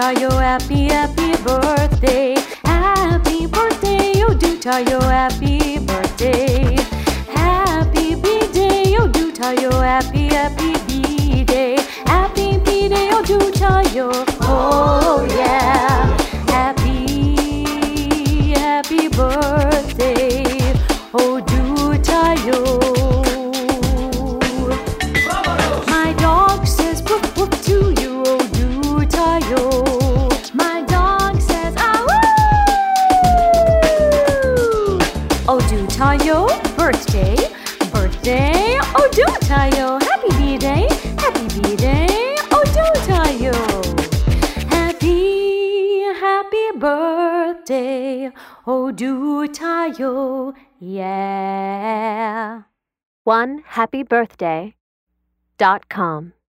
Tayo, happy, happy birthday. Happy birthday, oh do Tayo, happy birthday. Happy B-day, oh do Tayo, happy, happy B-day. Happy B-day, oh do Tayo, oh yeah. Happy, happy birthday, oh do Tayo. My dog says woof woof to you, oh do Tayo. My dog says ah woo. Oh do Tayo, birthday, birthday, oh do Tayo. Happy B-day, happy B-day, oh do Tayo. Happy, happy birthday, oh do Tayo, yeah. OneHappyBirthday.com